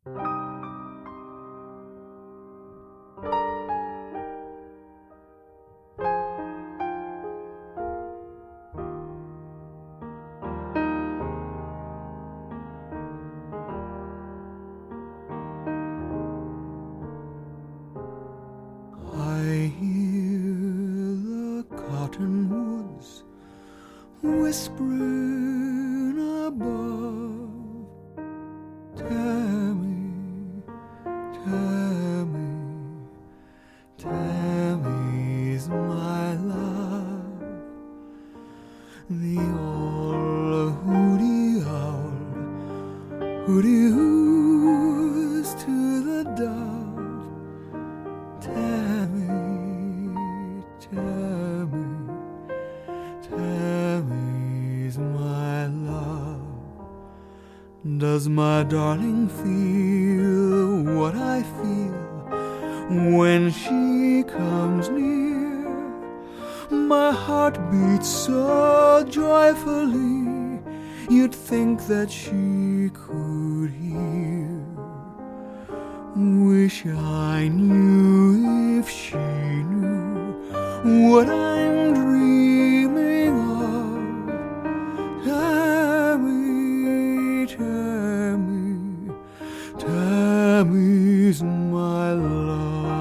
I hear the cottonwoods whispering above. Tammy, Tammy, Tammy's my love. The old hooty owl hooty hoos to the dove. Tammy, Tammy, Tammy's my love. Does my darling feel what I feel when she comes near? My heart beats so joyfully, you'd think that she could hear. Wish I knew if she knew what I'm dreaming of. Tammy, Tammy, Tammy's my love.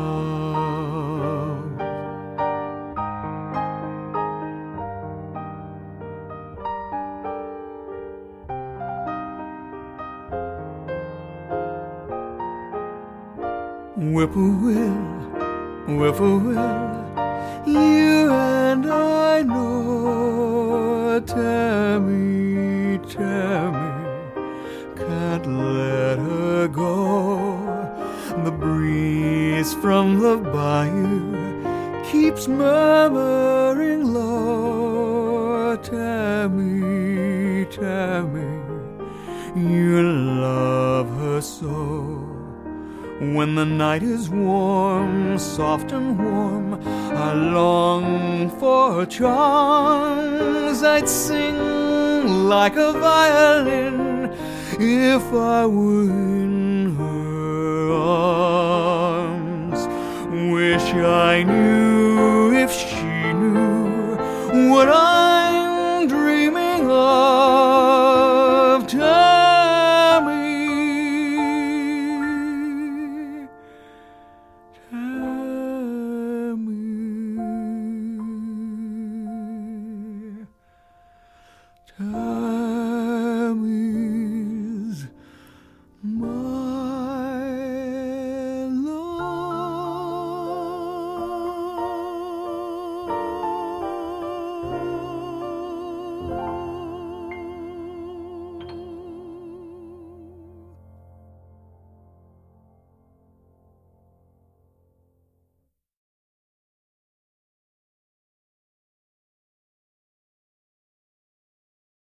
Whippoorwill, whippoorwill, you and I know. Tammy, Tammy, can't let her go. The breeze from the bayou keeps murmuring low. Tammy, Tammy, you love her so. When the night is warm, soft and warm, I long for her charms. I'd sing like a violin if I were